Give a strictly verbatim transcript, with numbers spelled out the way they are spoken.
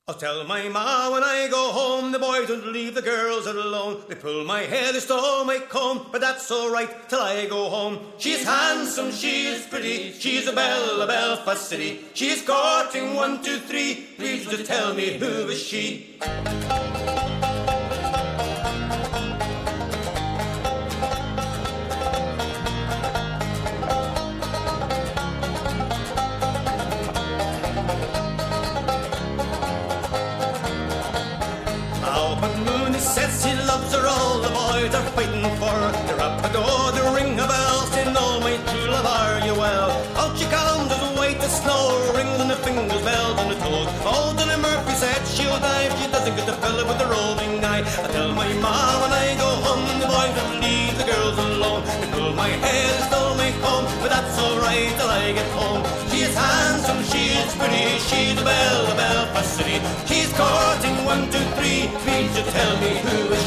I'll tell my ma when I go home, the boys don't leave the girls alone. They pull my hair, they stole my comb, but that's alright till I go home. She's handsome, she is pretty, she's a belle of Belfast City. She's courting one, two, three, please just tell me who is she? Says he loves her, all the boys are fighting for her. They're up a door, they ring a bell, saying, oh my true love, are you well? Out she comes as white as snow, rings on the fingers, bells on the toes. Old Dilly Murphy said she'll die if she doesn't get the fella with the roving eye. I tell my ma when I go home, the boys don't leave the girls alone. They pull my hair, they stole my comb, but that's alright till I get home. She is handsome, she is pretty, she's a belle of Belfast City. She's courting one, two, three, please you tell me who